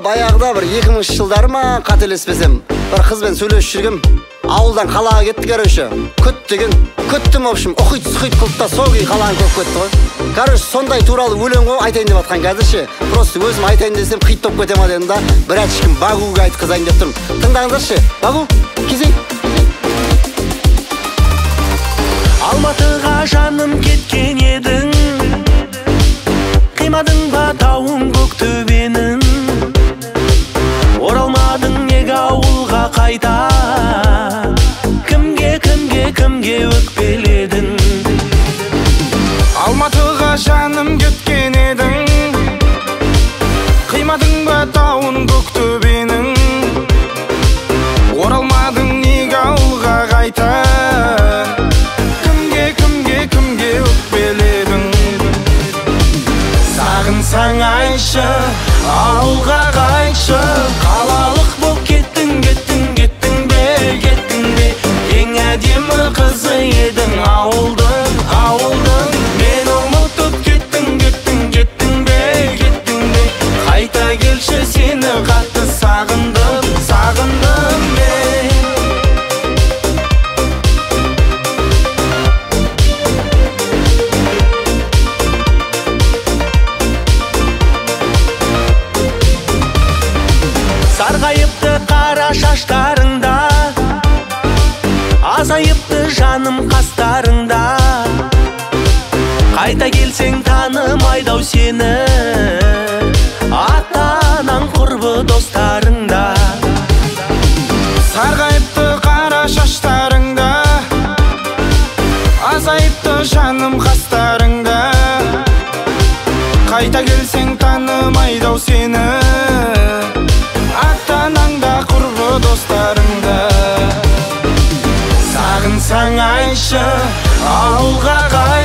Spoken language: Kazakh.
баяғыда бір 2000 жылдары ма қателеспесем, бір қызбен сөйлесіп жүргем. Ауылдан қалаға кеттік, короче. Күттім, в общем, ұхит-сұхит қылып та сол кей қаланы көріп кетті ғой. Короче, сондай туралы өлең ғой, айтайын деп жатқан қазірше. Просто өзім айтайын десем қит топ кете ма дедім да, бір әтшікім Багуға айтқызайын деп тұрмын. Тыңдаңыздаршы, Багу, кезей. Алматыға жаным кеткен едің, қимадың ба тауын көк төбенің, оралмадың неге ауылға қайта, кімге өкпеледің. Алматыға жаным кеткен едің, қимадың ба тауын көк төбенің, оралмадың неге ауылға қайта, кімге өкпеледің. Сағынсаң айтшы, ауылға қайтшы, қалалық боп кеттің бе, ең әдемі қызы едің ауылдың. Мен ұмытып кеттің бе, қайта келші, сені қатты сағындым мен. Сарғайыпты қара шаштарыңда, азайыпты жаным қастарыңда, қайта келсең танымайды-ау сені, ата-анаң құрбы достарыңда. Сарғайыпты қара шаштарыңда, азайыпты жаным қастарыңда, қайта келсең танымайды-ау сені, ата-анаңда құрбы достарыңда. Сағынсаң айтшы, ауылға